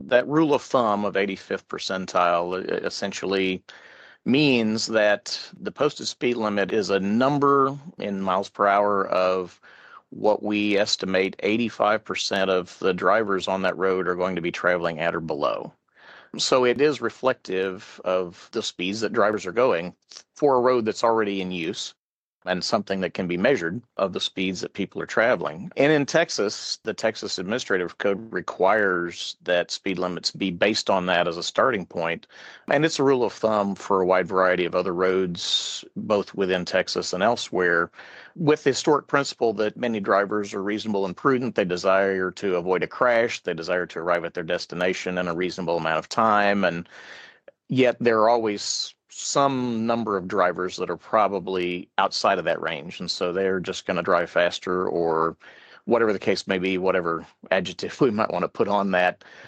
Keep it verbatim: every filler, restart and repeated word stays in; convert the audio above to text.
that rule of thumb of eighty-fifth percentile e- essentially means that the posted speed limit is a number in miles per hour of what we estimate eighty-five percent of the drivers on that road are going to be traveling at or below. So it is reflective of the speeds that drivers are going for a road that's already in use and something that can be measured of the speeds that people are traveling. And in Texas, the Texas Administrative Code requires that speed limits be based on that as a starting point. And it's a rule of thumb for a wide variety of other roads, both within Texas and elsewhere, with the historic principle that many drivers are reasonable and prudent. They desire to avoid a crash. They desire to arrive at their destination in a reasonable amount of time. And yet there are always some number of drivers that are probably outside of that range. And so they're just going to drive faster or whatever the case may be, whatever adjective we might want to put on that.